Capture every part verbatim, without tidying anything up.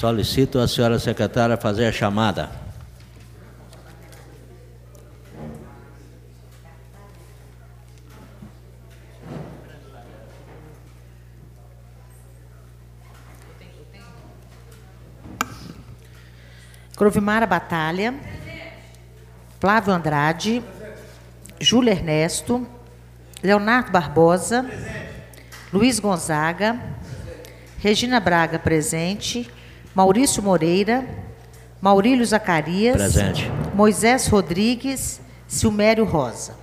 Solicito a senhora secretária fazer a chamada. Crovimara Batalha, Flávio Andrade, Júlio Ernesto, Leonardo Barbosa, Luiz Gonzaga, Regina Braga, presente, Maurício Moreira, Maurílio Zacarias, presente, Moisés Rodrigues, Silmério Rosa.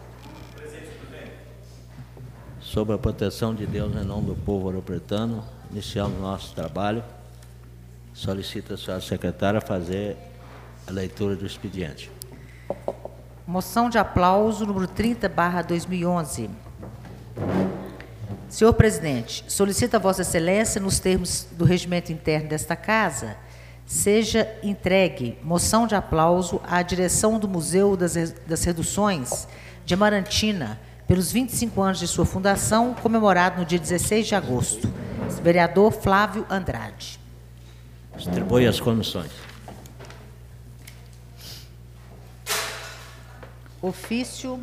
Sob a proteção de Deus, em nome do povo ouropretano, iniciamos o nosso trabalho. Solicito a senhora secretária fazer a leitura do expediente. Moção de aplauso, número trinta, barra dois mil e onze. Senhor presidente, solicito a Vossa Excelência, nos termos do regimento interno desta Casa, seja entregue moção de aplauso à direção do Museu das, das Reduções de Amarantina, pelos vinte e cinco anos de sua fundação, comemorado no dia dezesseis de agosto. Vereador Flávio Andrade. Distribui as comissões. Ofício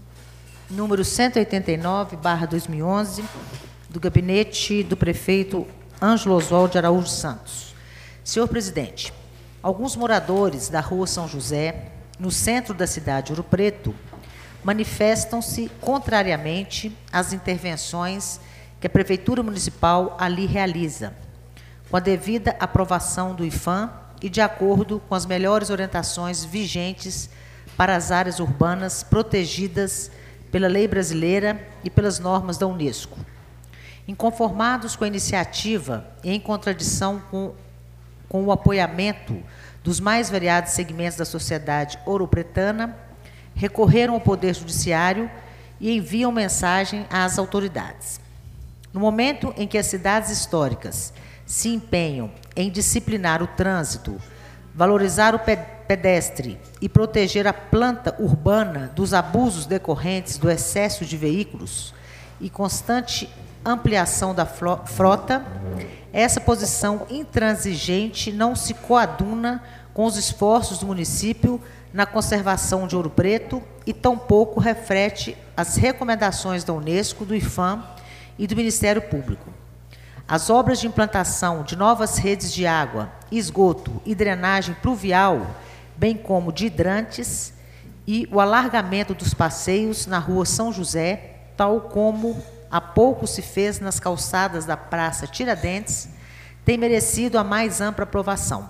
número cento e oitenta e nove, barra dois mil e onze, do gabinete do prefeito Ângelo Oswaldo de Araújo Santos. Senhor presidente, alguns moradores da rua São José, no centro da cidade de Ouro Preto, manifestam-se contrariamente às intervenções que a Prefeitura Municipal ali realiza, com a devida aprovação do IPHAN e de acordo com as melhores orientações vigentes para as áreas urbanas protegidas pela lei brasileira e pelas normas da Unesco. Inconformados com a iniciativa e em contradição com, com o apoiamento dos mais variados segmentos da sociedade ouropretana, recorreram ao Poder Judiciário e enviam mensagem às autoridades. No momento em que as cidades históricas se empenham em disciplinar o trânsito, valorizar o pedestre e proteger a planta urbana dos abusos decorrentes do excesso de veículos e constante ampliação da frota, essa posição intransigente não se coaduna com os esforços do município na conservação de Ouro Preto e tampouco reflete as recomendações da Unesco, do IPHAN e do Ministério Público. As obras de implantação de novas redes de água, esgoto e drenagem pluvial, bem como de hidrantes, e o alargamento dos passeios na rua São José, tal como há pouco se fez nas calçadas da Praça Tiradentes, tem merecido a mais ampla aprovação.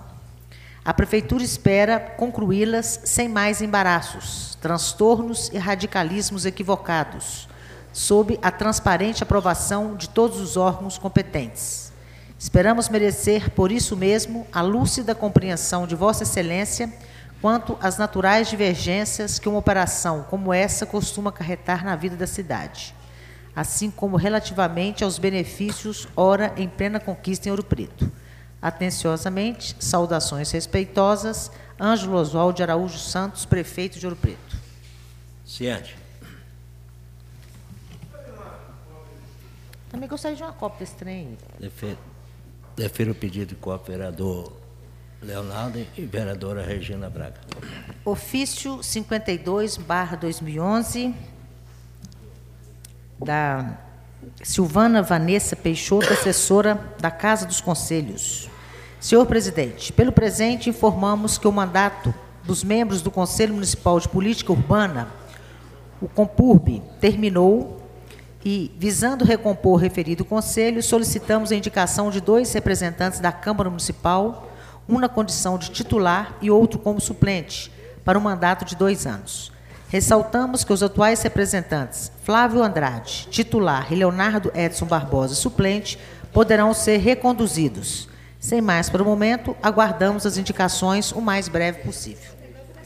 A Prefeitura espera concluí-las sem mais embaraços, transtornos e radicalismos equivocados, sob a transparente aprovação de todos os órgãos competentes. Esperamos merecer, por isso mesmo, a lúcida compreensão de Vossa Excelência quanto às naturais divergências que uma operação como essa costuma acarretar na vida da cidade, assim como relativamente aos benefícios ora em plena conquista em Ouro Preto. Atenciosamente, saudações respeitosas, Ângelo Oswaldo de Araújo Santos, prefeito de Ouro Preto. Ciente. Também gostaria de uma cópia desse trem. Defiro, defiro o pedido de cópia, vereador Leonardo e vereadora Regina Braga. Ofício cinquenta e dois, barra dois mil e onze, da Silvana Vanessa Peixoto, assessora da Casa dos Conselhos. Senhor presidente, pelo presente informamos que o mandato dos membros do Conselho Municipal de Política Urbana, o COMPURB, terminou e, visando recompor o referido conselho, solicitamos a indicação de dois representantes da Câmara Municipal, um na condição de titular e outro como suplente, para um mandato de dois anos. Ressaltamos que os atuais representantes, Flávio Andrade, titular, e Leonardo Edson Barbosa, suplente, poderão ser reconduzidos. Sem mais para o momento, aguardamos as indicações o mais breve possível.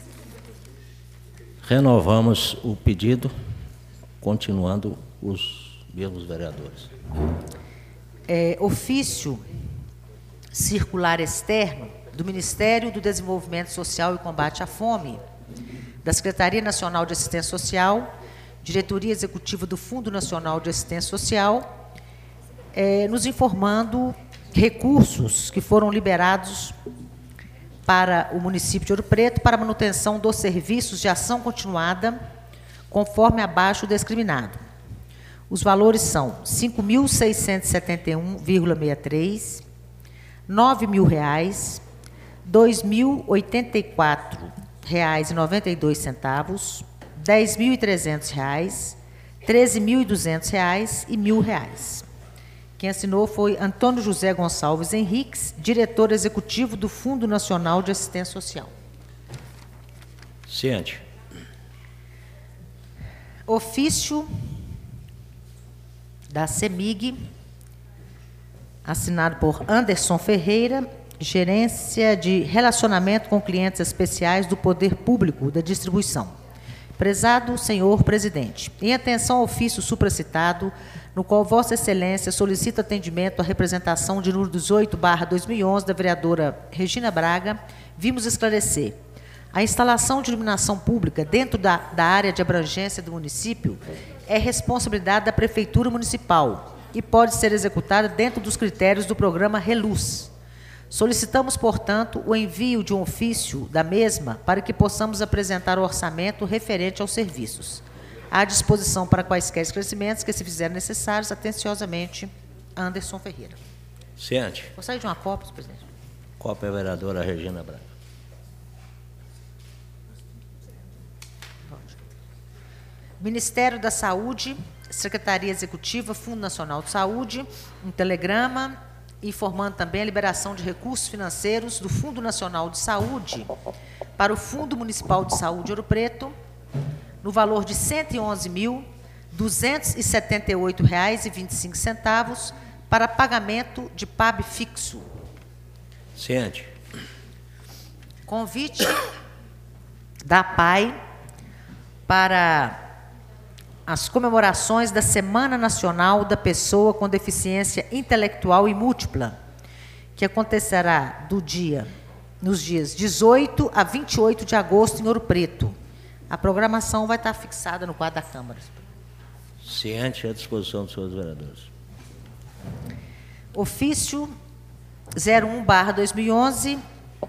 Renovamos o pedido, continuando os mesmos vereadores. É, ofício circular externo do Ministério do Desenvolvimento Social e Combate à Fome, da Secretaria Nacional de Assistência Social, Diretoria Executiva do Fundo Nacional de Assistência Social, é, nos informando recursos que foram liberados para o município de Ouro Preto para manutenção dos serviços de ação continuada, conforme abaixo discriminado. Os valores são cinco mil seiscentos e setenta e um vírgula sessenta e três, nove mil reais, dois mil oitenta e quatro reais e noventa e dois centavos, dez mil e trezentos reais, treze mil e duzentos reais e mil reais. Quem assinou foi Antônio José Gonçalves Henriques, diretor executivo do Fundo Nacional de Assistência Social. Ciente. Ofício da CEMIG, assinado por Anderson Ferreira, Gerência de Relacionamento com Clientes Especiais do Poder Público da Distribuição. Prezado senhor presidente, em atenção ao ofício supracitado, no qual Vossa Excelência solicita atendimento à representação de número dezoito barra dois mil e onze da vereadora Regina Braga, vimos esclarecer. A instalação de iluminação pública dentro da, da área de abrangência do município é responsabilidade da Prefeitura Municipal e pode ser executada dentro dos critérios do programa Reluz. Solicitamos, portanto, o envio de um ofício da mesma para que possamos apresentar o orçamento referente aos serviços. À disposição para quaisquer esclarecimentos que se fizerem necessários, atenciosamente, Anderson Ferreira. Ciente. Gostaria de uma cópia, presidente? Cópia, vereadora Regina Braga. Ministério da Saúde, Secretaria Executiva, Fundo Nacional de Saúde, um telegrama informando também a liberação de recursos financeiros do Fundo Nacional de Saúde para o Fundo Municipal de Saúde Ouro Preto, no valor de cento e onze mil, duzentos e setenta e oito reais e vinte e cinco centavos para pagamento de P A B fixo. Ciente. Convite da P A I para as comemorações da Semana Nacional da Pessoa com Deficiência Intelectual e Múltipla, que acontecerá do dia, nos dias dezoito a vinte e oito de agosto em Ouro Preto. A programação vai estar fixada no quadro da Câmara. Ciente, à disposição dos senhores vereadores. Ofício zero um barra dois mil e onze,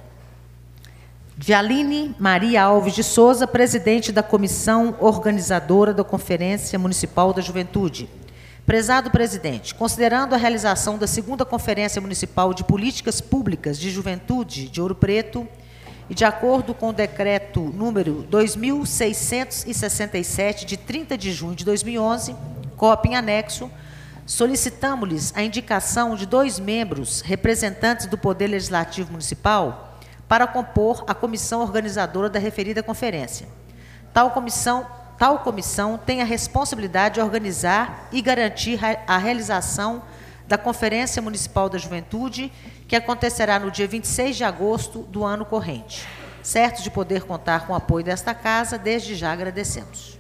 de Aline Maria Alves de Souza, presidente da Comissão Organizadora da Conferência Municipal da Juventude. Prezado presidente, considerando a realização da segunda Conferência Municipal de Políticas Públicas de Juventude de Ouro Preto, e de acordo com o decreto número dois mil seiscentos e sessenta e sete, de trinta de junho de dois mil e onze, cópia em anexo, solicitamos-lhes a indicação de dois membros representantes do Poder Legislativo Municipal para compor a comissão organizadora da referida conferência. Tal comissão, tal comissão tem a responsabilidade de organizar e garantir a realização da Conferência Municipal da Juventude, que acontecerá no dia vinte e seis de agosto do ano corrente. Certo de poder contar com o apoio desta casa, desde já agradecemos.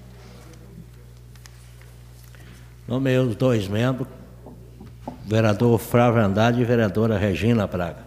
Nomeei os dois membros, vereador Flávio Andrade e vereadora Regina Braga.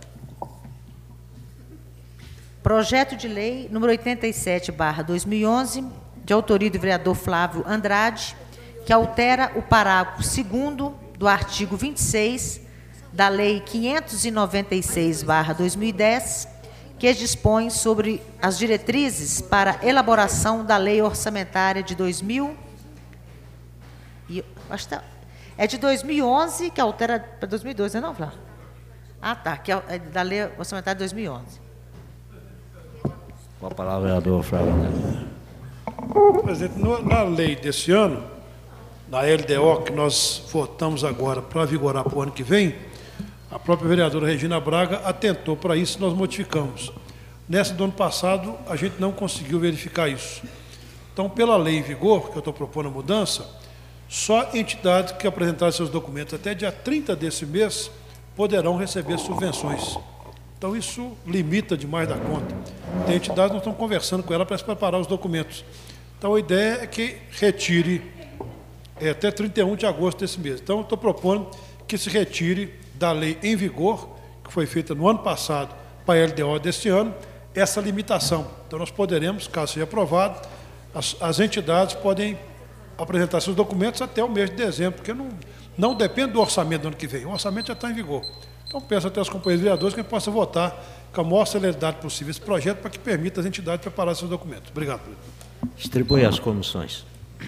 Projeto de lei número oitenta e sete barra dois mil e onze, de autoria do vereador Flávio Andrade, que altera o parágrafo segundo do artigo vinte e seis da Lei quinhentos e noventa e seis barra dois mil e dez, que dispõe sobre as diretrizes para elaboração da Lei Orçamentária de dois mil. E, acho que tá, é de dois mil e onze, que altera para dois mil e doze, não é não, Flávio? Ah, tá, que é da Lei Orçamentária de dois mil e onze. Com a palavra, vereador Flávio Andrade. Presidente, na lei desse ano, na L D O, que nós votamos agora para vigorar para o ano que vem, a própria vereadora Regina Braga atentou para isso e nós modificamos. Nessa do ano passado, a gente não conseguiu verificar isso. Então, pela lei em vigor, que eu estou propondo a mudança, só entidades que apresentarem seus documentos até dia trinta desse mês poderão receber subvenções. Então, isso limita demais da conta. Tem entidades que nós estamos conversando com ela para preparar os documentos. Então, a ideia é que retire é, até trinta e um de agosto desse mês. Então, eu estou propondo que se retire da lei em vigor, que foi feita no ano passado para a L D O deste ano, essa limitação. Então, nós poderemos, caso seja aprovado, as, as entidades podem apresentar seus documentos até o mês de dezembro, porque não, não depende do orçamento do ano que vem. O orçamento já está em vigor. Então, peço até aos companheiros vereadores que a gente possa votar com a maior celeridade possível esse projeto para que permita às entidades preparar seus documentos. Obrigado, presidente. Distribui às comissões.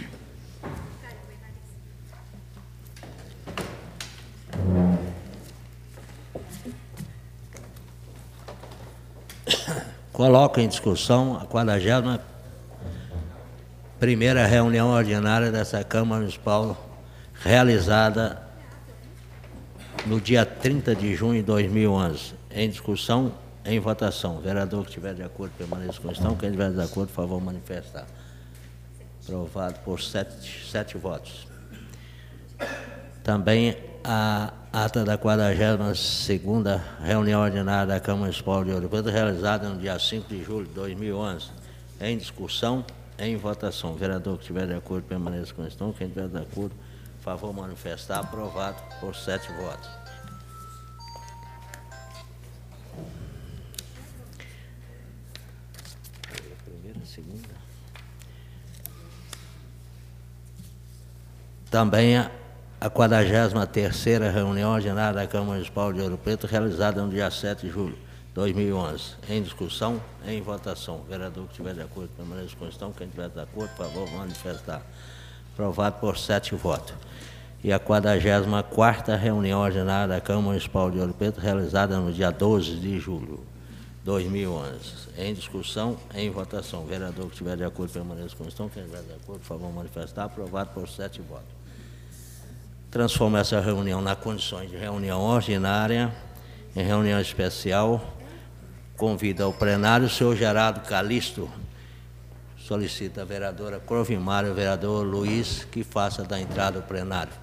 Coloco em discussão a quadragésima primeira reunião ordinária dessa Câmara Municipal, realizada no dia trinta de junho de dois mil e onze. Em discussão, em votação. Vereador que estiver de acordo, permaneça com a questão. Quem estiver de acordo, por favor, manifestar. Aprovado por sete, sete votos. Também a ata da quadragésima segunda reunião ordinária da Câmara Municipal de Ouro Preto, realizada no dia cinco de julho de dois mil e onze. Em discussão, em votação. Vereador que estiver de acordo, permaneça com a questão. Quem estiver de acordo, por favor, manifestar. Aprovado por sete votos. Primeira, segunda. Também a a quadragésima terceira reunião ordinária da Câmara Municipal de Ouro Preto, realizada no dia sete de julho de dois mil e onze. Em discussão, em votação. Vereador que estiver de acordo, permaneça com a questão. Quem estiver de acordo, por favor, manifestar. Aprovado por sete votos. E a quadragésima quarta reunião ordinária da Câmara Municipal de Ouro Preto, realizada no dia doze de julho de dois mil e onze. Em discussão, em votação. Vereador que estiver de acordo, permaneça com a questão. Quem estiver de acordo, por favor, manifestar. Aprovado por sete votos. Transforma essa reunião na condições de reunião ordinária, em reunião especial. Convida ao plenário o senhor Gerardo Calixto. Solicita a vereadora Crovimar e o vereador Luiz que faça da entrada ao plenário.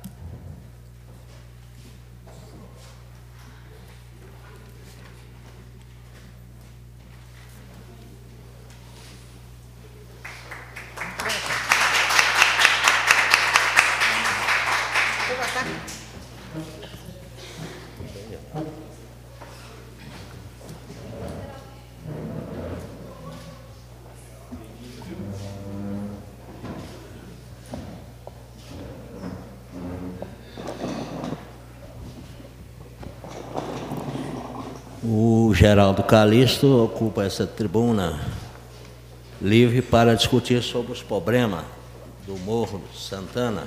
O Geraldo Calixto ocupa essa tribuna livre para discutir sobre os problemas do Morro Santana.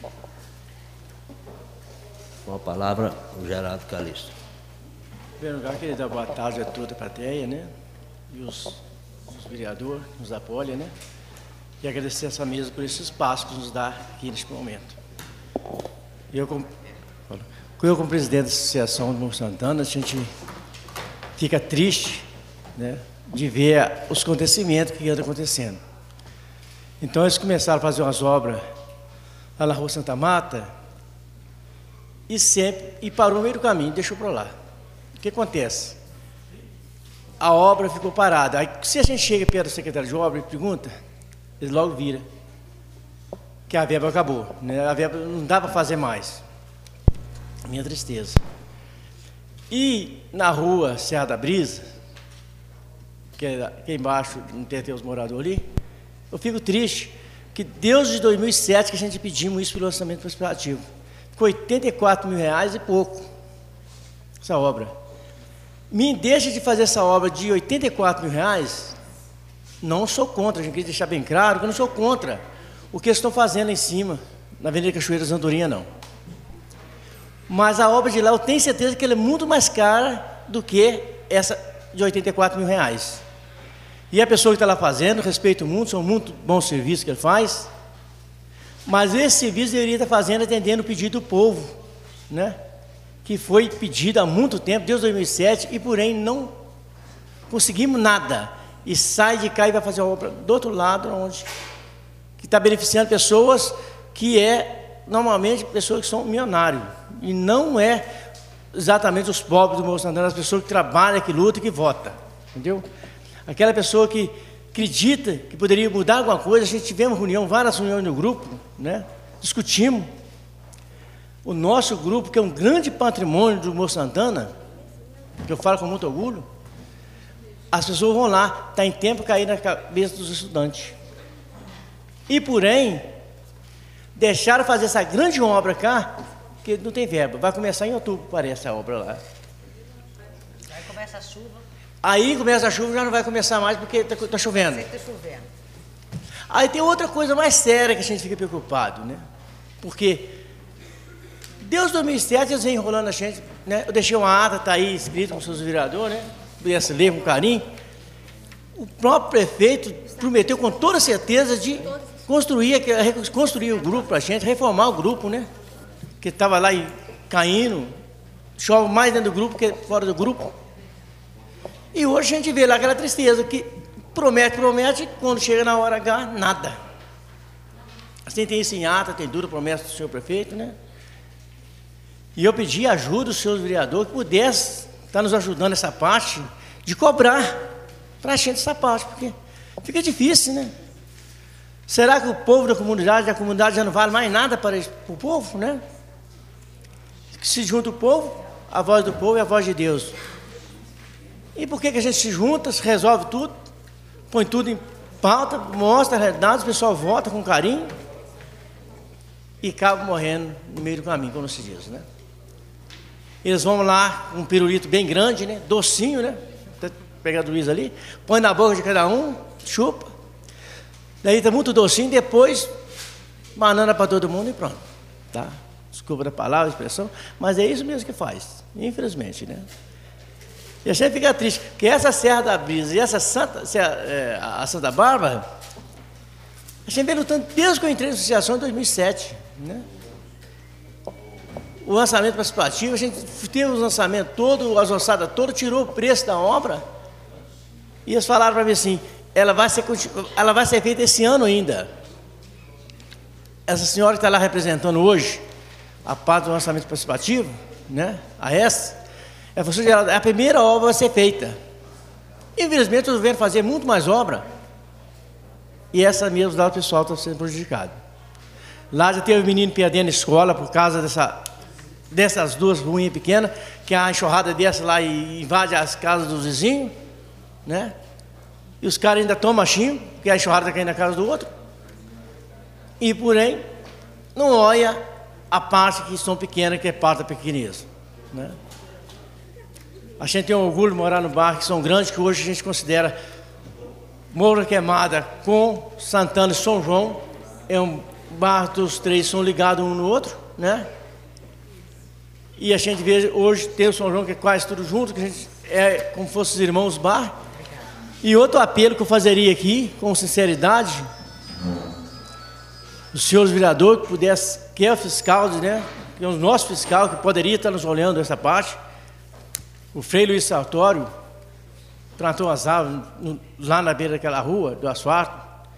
Com a palavra, o Geraldo Calixto. Em primeiro lugar, queria dar boa tarde a toda a plateia, né? E os, os vereadores que nos apoiam, né? E agradecer essa mesa por esse espaço que nos dá aqui neste momento. Eu, como, eu, como presidente da Associação do Morro Santana, a gente fica triste, né, de ver os acontecimentos que andam acontecendo. Então, eles começaram a fazer umas obras lá na Rua Santa Mata e sempre e parou no meio do caminho, deixou para lá. O que acontece? A obra ficou parada. Aí, se a gente chega perto do secretário de obra e pergunta, ele logo vira que a verba acabou, né? A verba não dá para fazer mais. Minha tristeza. E na rua Serra da Brisa, que é aqui embaixo, não tem até os moradores ali, eu fico triste, que desde dois mil e sete que a gente pedimos isso pelo orçamento participativo. Ficou oitenta e quatro mil reais e pouco, essa obra. Me deixa de fazer essa obra de oitenta e quatro mil reais, não sou contra, a gente quer deixar bem claro que eu não sou contra o que eles estão fazendo em cima, na Avenida Cachoeiras Andorinha, não. Mas a obra de lá, eu tenho certeza que ela é muito mais cara do que essa de oitenta e quatro mil reais. E a pessoa que está lá fazendo, respeito muito, são muito bons serviços que ele faz, mas esse serviço deveria estar fazendo, atendendo o pedido do povo, né? Que foi pedido há muito tempo, desde dois mil e sete, e porém não conseguimos nada. E sai de cá e vai fazer a obra do outro lado, onde que está beneficiando pessoas que é, normalmente, pessoas que são milionários. E não é exatamente os pobres do Morro Santana, as pessoas que trabalham, que lutam e que votam. Entendeu? Aquela pessoa que acredita que poderia mudar alguma coisa. A gente tivemos reunião, várias reuniões no grupo, né? Discutimos. O nosso grupo, que é um grande patrimônio do Morro Santana, que eu falo com muito orgulho, as pessoas vão lá, está em tempo cair na cabeça dos estudantes. E, porém, deixaram fazer essa grande obra cá, que não tem verba. Vai começar em outubro, parece, a obra lá. começa a chuva. Aí começa a chuva, já não vai começar mais porque está tá chovendo. Está chovendo. Aí tem outra coisa mais séria que a gente fica preocupado, né? Porque desde dois mil e sete eles vêm enrolando a gente, né? Eu deixei uma ata, está aí escrito com seus vereadores, né? Pudesse ler com carinho. O próprio prefeito prometeu com toda certeza de construir, construir o grupo para a gente, reformar o grupo, né? Que estava lá e caindo, chove mais dentro do grupo que fora do grupo. E hoje a gente vê lá aquela tristeza que promete, promete, quando chega na hora H, nada. Assim tem isso em ata, tem dura promessa do senhor prefeito, né? E eu pedi ajuda dos seus vereadores que pudesse estar nos ajudando nessa parte de cobrar para a gente essa parte, porque fica difícil, né? Será que o povo da comunidade, a comunidade já não vale mais nada para o povo, né? Que se junta o povo, a voz do povo e a voz de Deus. E por que que a gente se junta, se resolve tudo, põe tudo em pauta, mostra a realidade, o pessoal vota com carinho e acaba morrendo no meio do caminho, como se diz, né? Eles vão lá, um pirulito bem grande, né? Docinho, né? Pegar do Luiz ali, põe na boca de cada um, chupa. Daí tá muito docinho, depois banana para todo mundo e pronto, tá? Desculpa da palavra, a expressão, mas é isso mesmo que faz, infelizmente, né? E a gente fica triste, porque essa Serra da Brisa e essa Santa, é, a Santa Bárbara, a gente vem lutando desde que eu entrei na associação em dois mil e sete, né? O lançamento participativo, a gente teve o lançamento todo, as ossadas todas, tirou o preço da obra, e eles falaram para mim assim, ela vai ser, ela vai ser feita esse ano ainda. Essa senhora que está lá representando hoje a parte do lançamento participativo, né, a essa, ela falou assim, a primeira obra vai ser feita. Infelizmente, eu estou vendo fazer muito mais obra, e essa mesmo lá o pessoal está sendo prejudicado. Lá já teve um menino perdendo a escola por causa dessa, dessas duas ruínas pequenas, que a enxurrada desce lá e invade as casas dos vizinhos, né? E os caras ainda tomam machinho, porque a enxurrada está caindo na casa do outro. E, porém, não olha a parte que são pequenas, que é parte da pequenez, né? A gente tem um orgulho de morar no bairro que são grandes, que hoje a gente considera Moura Queimada com Santana e São João. É um bairro dos três são ligados um no outro, né? E a gente vê hoje tem o São João que é quase tudo junto, que a gente é como se fossem os irmãos bar. E outro apelo que eu fazeria aqui, com sinceridade, os senhores vereadores que pudessem, que é o fiscal, né? Que é o nosso fiscal, que poderia estar nos olhando essa parte. O Frei Luiz Sartório plantou as árvores no, lá na beira daquela rua, do asfalto.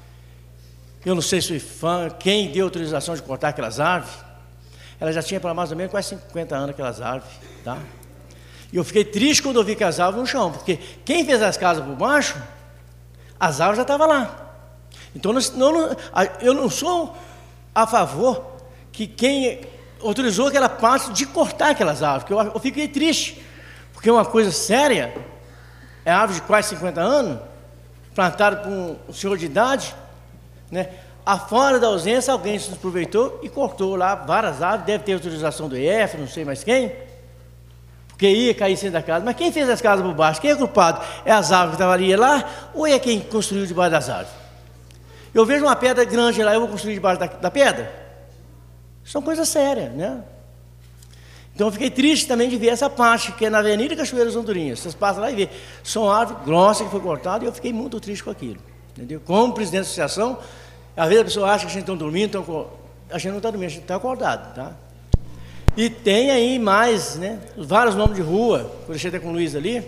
Eu não sei se o fã, quem deu autorização de cortar aquelas árvores. Ela já tinha para mais ou menos quase cinquenta anos aquelas árvores, tá? E eu fiquei triste quando eu vi que as árvores no chão, porque quem fez as casas por baixo, as árvores já estavam lá. Então, não, não, eu não sou a favor que quem autorizou aquela parte de cortar aquelas árvores, porque eu, eu fiquei triste, porque é uma coisa séria, é árvore de quase cinquenta anos, plantada por um senhor de idade, né? Afora da ausência, alguém se aproveitou e cortou lá várias árvores, deve ter autorização do I F, não sei mais quem, porque ia cair dentro da casa. Mas quem fez as casas por baixo? Quem é culpado? É as árvores que estavam ali lá, ou é quem construiu debaixo das árvores? Eu vejo uma pedra grande lá, eu vou construir debaixo da, da pedra? São coisas sérias, né? Então eu fiquei triste também de ver essa parte, que é na Avenida Cachoeiras Andorinhas. Vocês passam lá e vê, são árvores grossas que foi cortada, e eu fiquei muito triste com aquilo, entendeu? Como presidente da associação, às vezes a pessoa acha que a gente está dormindo, então, a gente não está dormindo, a gente está acordado, tá? E tem aí mais, né, vários nomes de rua, que eu deixei até com o Luiz ali,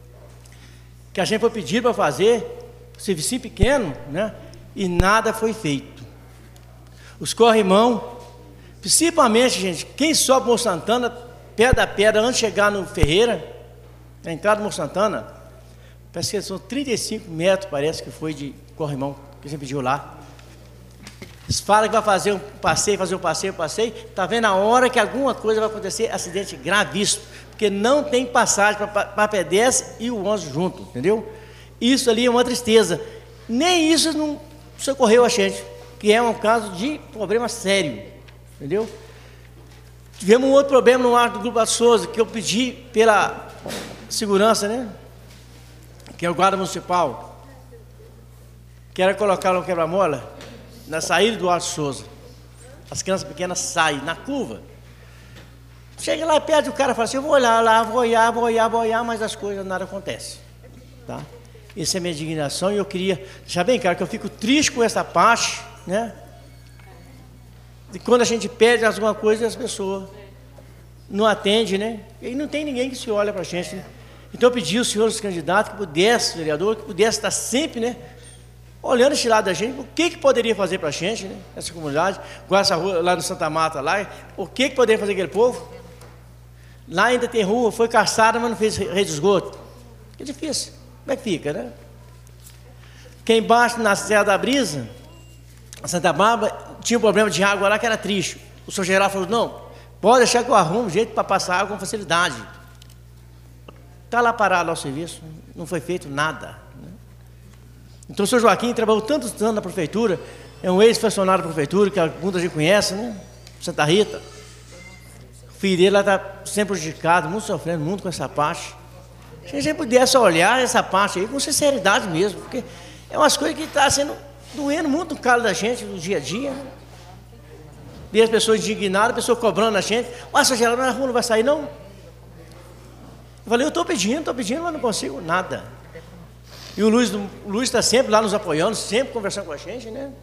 que a gente foi pedir para fazer, serviço pequeno, né, e nada foi feito. Os corrimão, principalmente, gente, quem sobe Morro Santana, pedra a pedra, antes de chegar no Ferreira, na entrada do Morro Santana, parece que são trinta e cinco metros, parece que foi de corrimão, que a gente pediu lá. Eles falam que vai fazer um passeio, fazer um passeio, um passeio, está vendo a hora que alguma coisa vai acontecer, acidente gravíssimo, porque não tem passagem para pedestre e o ônibus junto, entendeu? Isso ali é uma tristeza. Nem isso não socorreu a gente, que é um caso de problema sério, entendeu? Tivemos um outro problema no ar do Grupo da Souza, que eu pedi pela segurança, né? Que é o guarda municipal, quer colocar no quebra-mola na saída do Alto Souza. As crianças pequenas saem na curva. Chega lá perto do cara e fala assim, eu vou olhar lá, vou olhar, vou olhar, vou olhar, mas as coisas, nada acontece. Tá? Essa é a minha indignação e eu queria deixar bem claro que eu fico triste com essa parte, né? De quando a gente pede alguma coisa e as pessoas não atendem, né? E não tem ninguém que se olha para a gente, né? Então eu pedi aos senhores candidatos que pudesse, vereador, que pudesse estar sempre, né? Olhando esse lado da gente, o que que poderia fazer para a gente, né? Essa comunidade, com essa rua lá no Santa Marta, lá, o que que poderia fazer aquele povo? Lá ainda tem rua, foi caçada, mas não fez rede de esgoto. É difícil. Como é que fica, né? Quem embaixo na Serra da Brisa, Santa Bárbara, tinha um problema de água lá que era triste. O senhor geral falou, não, pode deixar que eu arrumo um jeito para passar água com facilidade. Está lá parado lá o serviço, não foi feito nada. Né? Então o senhor Joaquim trabalhou tantos anos na prefeitura, é um ex-funcionário da prefeitura, que muita gente conhece, né? Santa Rita. O filho dele lá está sempre prejudicado, muito sofrendo, muito com essa parte. Se a gente pudesse olhar essa parte aí com sinceridade mesmo, porque é umas coisas que estão sendo doendo muito no calo da gente, no dia a dia. Né? E as pessoas indignadas, a pessoa cobrando a gente, ah, seu geral, na rua não vai sair, não? Eu falei, eu estou pedindo, estou pedindo, mas não consigo nada. E o Luiz o Luiz está sempre lá nos apoiando, sempre conversando com a gente, né?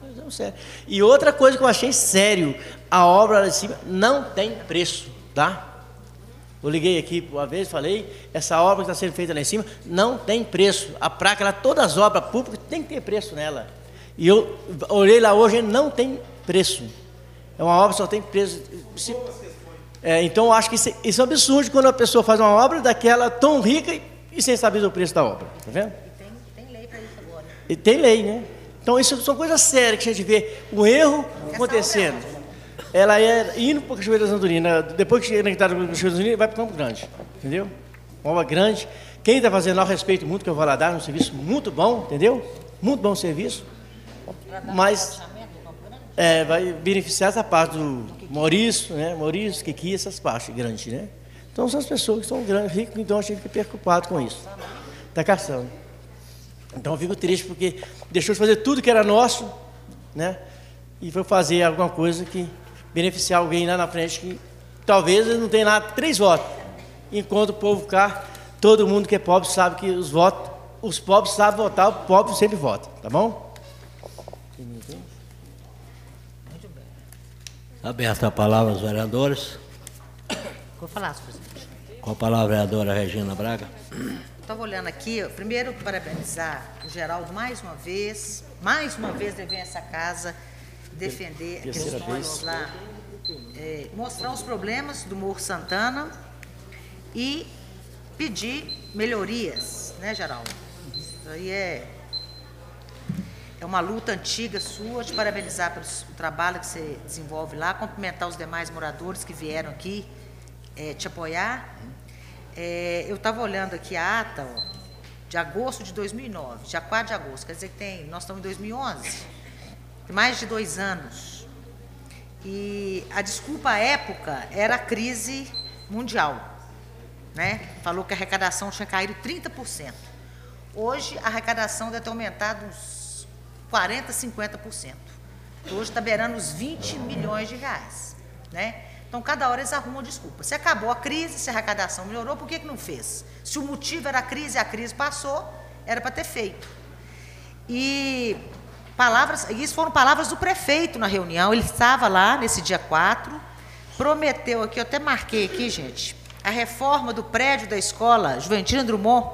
E outra coisa que eu achei sério, a obra lá de cima não tem preço, tá? Eu liguei aqui uma vez, falei, essa obra que está sendo feita lá em cima não tem preço. A placa, lá, todas as obras públicas tem que ter preço nela. E eu olhei lá hoje, não tem preço. É uma obra que só tem preço. Se, é, então eu acho que isso, isso é um absurdo quando a pessoa faz uma obra daquela tão rica e, e sem saber o preço da obra. Tá vendo? E tem, tem lei para isso agora. E tem lei, né? Então isso são coisas sérias que a gente vê o erro acontecendo. Ela é indo para a Cachoeira das Andorinhas, depois que chega na Cachoeira das Andorinhas, vai para o Campo Grande, entendeu? Uma obra grande. Quem está fazendo lá, eu respeito muito, que eu vou lá dar um serviço muito bom, entendeu? Muito bom serviço. Mas é, vai beneficiar essa parte do Maurício, né? Maurício, Kiki, essas partes grandes, né? Então são as pessoas que são grandes, ricas, então a gente fica preocupado com isso. Está caçando. Então eu fico triste porque deixou de fazer tudo que era nosso, né? E foi fazer alguma coisa que beneficiar alguém lá na frente que talvez ele não tenha nada, três votos. Enquanto o povo ficar, todo mundo que é pobre sabe que os votos, os pobres sabem votar, o pobre sempre vota, tá bom? Aberta a palavra aos vereadores. Vou falar, senhor presidente. Com a palavra, a vereadora Regina Braga. Estava olhando aqui, primeiro parabenizar o Geraldo mais uma vez, mais uma vez devendo essa casa defender questões lá, é, mostrar os problemas do Morro Santana e pedir melhorias, né, Geraldo? Isso aí é, é uma luta antiga sua, te parabenizar pelo trabalho que você desenvolve lá, cumprimentar os demais moradores que vieram aqui é, te apoiar. É, eu estava olhando aqui a ata, ó, de agosto de dois mil e nove, dia quatro de agosto, quer dizer que tem, nós estamos em dois mil e onze. Mais de dois anos. E a desculpa à época era a crise mundial, né? Falou que a arrecadação tinha caído trinta por cento. Hoje a arrecadação deve ter aumentado uns quarenta, cinquenta por cento. Hoje está beirando os vinte milhões de reais, né? Então cada hora eles arrumam desculpa. Se acabou a crise, se a arrecadação melhorou, por que que não fez? Se o motivo era a crise e a crise passou, era para ter feito. E palavras, isso foram palavras do prefeito na reunião, ele estava lá nesse dia quatro, prometeu aqui, eu até marquei aqui, gente, a reforma do prédio da escola Juventina Drummond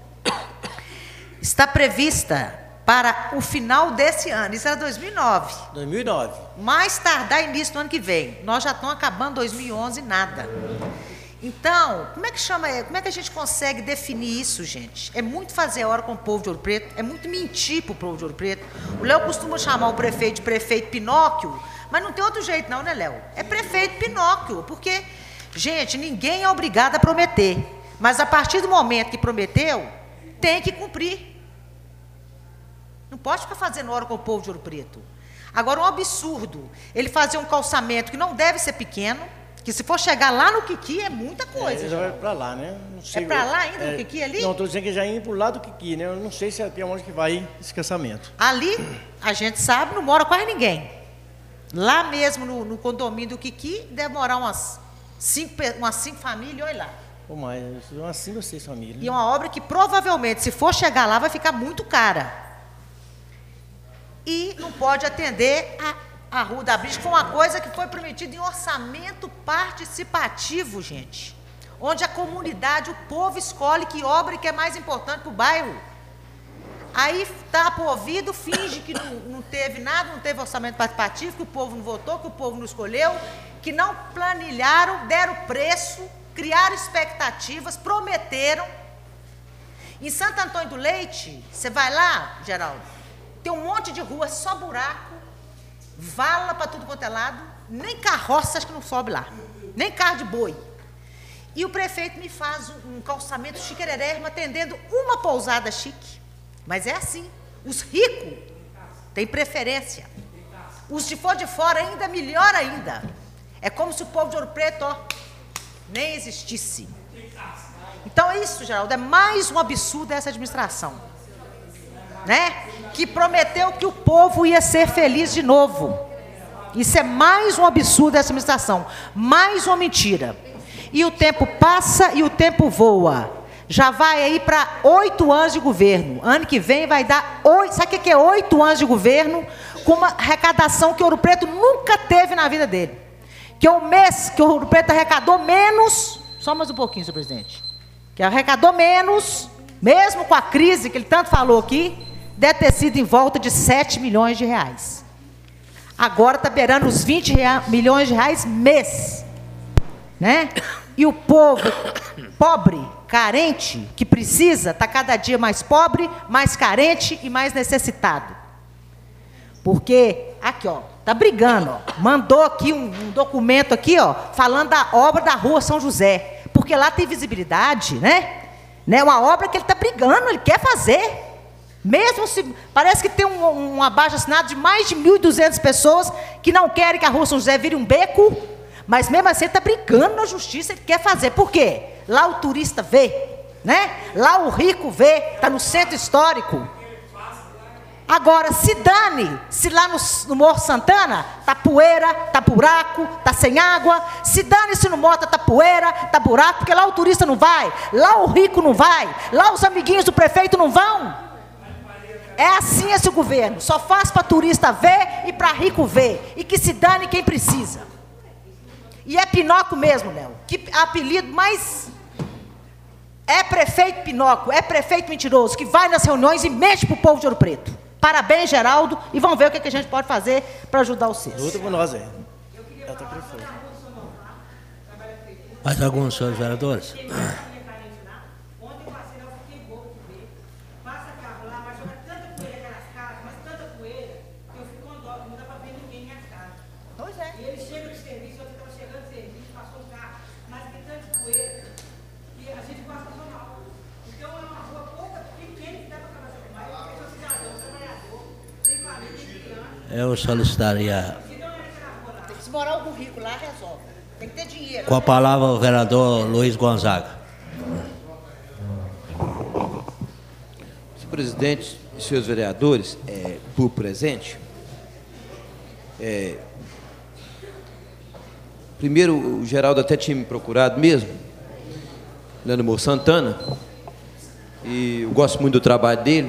está prevista para o final desse ano, isso era dois mil e nove. dois mil e nove. Mais tardar início do ano que vem, nós já estamos acabando dois mil e onze e nada. Então, como é que chama, como é que a gente consegue definir isso, gente? É muito fazer hora com o povo de Ouro Preto, é muito mentir para o povo de Ouro Preto. O Léo costuma chamar o prefeito de prefeito Pinóquio, mas não tem outro jeito não, né, Léo? É prefeito Pinóquio, porque, gente, ninguém é obrigado a prometer, mas a partir do momento que prometeu, tem que cumprir. Não pode ficar fazendo hora com o povo de Ouro Preto. Agora, um absurdo, ele fazer um calçamento que não deve ser pequeno, Que se for chegar lá no Quiqui é muita coisa. É, já vai para lá, né? Não sei, é para lá ainda, é, no Quiqui ali? Não, estou dizendo que já indo para o lado do Quiqui, né? Eu não sei se é até onde que vai esse casamento. Ali, a gente sabe, não mora quase ninguém. Lá mesmo, no, no condomínio do Quiqui, deve morar umas cinco, umas cinco famílias, olha lá. Ou mais, umas cinco ou seis famílias. E é uma obra que provavelmente, se for chegar lá, vai ficar muito cara. E não pode atender a a Rua da Bridge, que foi uma coisa que foi prometida em orçamento participativo, gente. Onde a comunidade, o povo escolhe que obra que é mais importante para o bairro. Aí tapa o ouvido, finge que não, não teve nada, não teve orçamento participativo, que o povo não votou, que o povo não escolheu, que não planilharam, deram preço, criaram expectativas, prometeram. Em Santo Antônio do Leite, você vai lá, Geraldo, tem um monte de rua, só buraco, vala para tudo quanto é lado, nem carroça acho que não sobe lá, nem carro de boi. E o prefeito me faz um, um calçamento chiquerérrimo, atendendo uma pousada chique. Mas é assim, os ricos têm preferência. Os de fora de fora ainda melhor ainda. É como se o povo de Ouro Preto, ó, nem existisse. Então é isso, Geraldo, é mais um absurdo essa administração, né? Que prometeu que o povo ia ser feliz de novo. Isso é mais um absurdo dessa administração, mais uma mentira. E o tempo passa e o tempo voa. Já vai aí para oito anos de governo. Ano que vem vai dar oito. Sabe o que é oito anos de governo? Com uma arrecadação que Ouro Preto nunca teve na vida dele. Que é o mês que Ouro Preto arrecadou menos. Só mais um pouquinho, senhor presidente. Que arrecadou menos, mesmo com a crise que ele tanto falou aqui, deve ter sido em volta de sete milhões de reais. Agora está beirando os vinte milhões de reais mês. Né? E o povo pobre, carente, que precisa, está cada dia mais pobre, mais carente e mais necessitado. Porque, aqui, ó, está brigando, ó, mandou aqui um, um documento aqui, ó, falando da obra da Rua São José. Porque lá tem visibilidade, né? né? Uma obra que ele está brigando, ele quer fazer. Mesmo se, parece que tem um, um abaixo-assinado de mais de mil e duzentas pessoas que não querem que a Rua São José vire um beco, mas mesmo assim ele está brincando na justiça, ele quer fazer. Por quê? Lá o turista vê, né? Lá o rico vê, está no centro histórico. Agora, se dane, se lá no, no Morro Santana está poeira, está buraco, está sem água, se dane se no Mota está poeira, está buraco, porque lá o turista não vai, lá o rico não vai, lá os amiguinhos do prefeito não vão. É assim esse governo, só faz para turista ver e para rico ver, e que se dane quem precisa. E é Pinóquio mesmo, Léo, que apelido mais... É prefeito Pinóquio, é prefeito mentiroso, que vai nas reuniões e mexe para o povo de Ouro Preto. Parabéns, Geraldo, e vamos ver o que, que a gente pode fazer para ajudar vocês. Luta por nós, é. Ela tá prefeita. Mais alguns, senhores vereadores? Eu solicitaria... Se morar algum rico lá, resolve. Tem que ter dinheiro. Com a palavra o vereador Luiz Gonzaga. Senhor presidente e senhores vereadores, é, por presente, é, primeiro o Geraldo até tinha me procurado mesmo, lá no Morro Santana, e eu gosto muito do trabalho dele.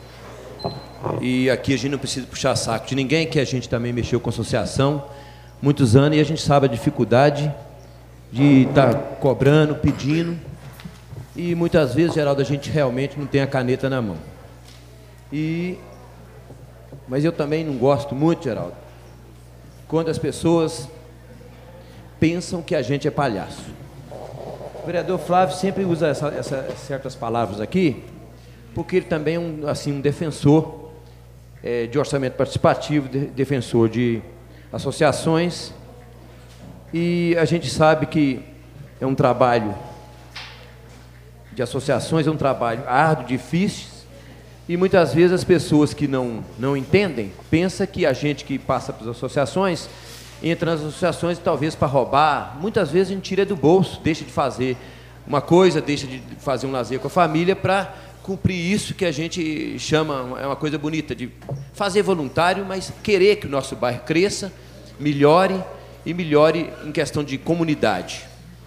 E aqui a gente não precisa puxar saco de ninguém, que a gente também mexeu com associação muitos anos e a gente sabe a dificuldade de estar tá cobrando, pedindo, e muitas vezes, Geraldo, a gente realmente não tem a caneta na mão. E, mas eu também não gosto muito, Geraldo, quando as pessoas pensam que a gente é palhaço. O vereador Flávio sempre usa essa, essa, certas palavras aqui, porque ele também é um, assim, um defensor É, de orçamento participativo, de, defensor de associações, e a gente sabe que é um trabalho de associações, é um trabalho árduo, difícil, e muitas vezes as pessoas que não, não entendem, pensam que a gente que passa pelas associações entra nas associações talvez para roubar. Muitas vezes a gente tira do bolso, deixa de fazer uma coisa, deixa de fazer um lazer com a família para cumprir isso que a gente chama, é uma coisa bonita, de fazer voluntário, mas querer que o nosso bairro cresça, melhore e melhore em questão de comunidade.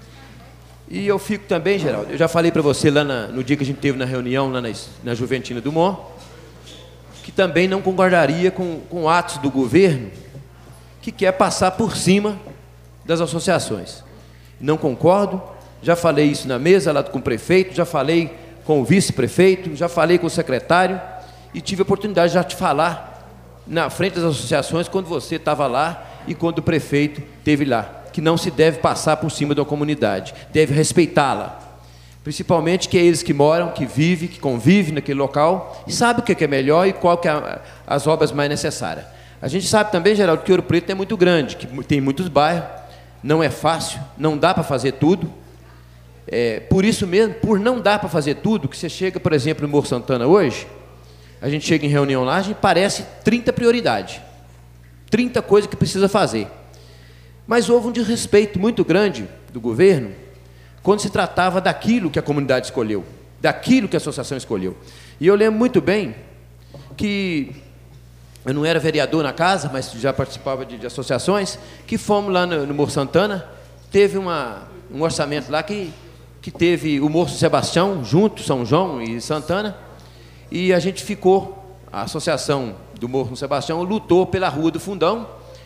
E eu fico também, Geraldo, eu já falei para você lá na, no dia que a gente teve na reunião, lá na, na Juventina do Mon, que também não concordaria com, com atos do governo que quer passar por cima das associações. Não concordo, já falei isso na mesa lá com o prefeito, já falei com o vice-prefeito, já falei com o secretário e tive a oportunidade de já te falar na frente das associações quando você estava lá e quando o prefeito esteve lá, que não se deve passar por cima de uma comunidade, deve respeitá-la. Principalmente que é eles que moram, que vivem, que convivem naquele local e sabem o que é melhor e qual que é as obras mais necessárias. A gente sabe também, Geraldo, que Ouro Preto é muito grande, que tem muitos bairros, não é fácil, não dá para fazer tudo. É, por isso mesmo, por não dar para fazer tudo, que você chega, por exemplo, no Morro Santana hoje, a gente chega em reunião lá, a gente parece trinta prioridades, trinta coisas que precisa fazer. Mas houve um desrespeito muito grande do governo quando se tratava daquilo que a comunidade escolheu, daquilo que a associação escolheu. E eu lembro muito bem que eu não era vereador na casa, mas já participava de, de associações, que fomos lá no, no Morro Santana, teve uma, um orçamento lá que, que teve o Morro Sebastião, junto, São João e Santana, e a gente ficou, a associação do Morro Sebastião lutou pela Rua do Fundão,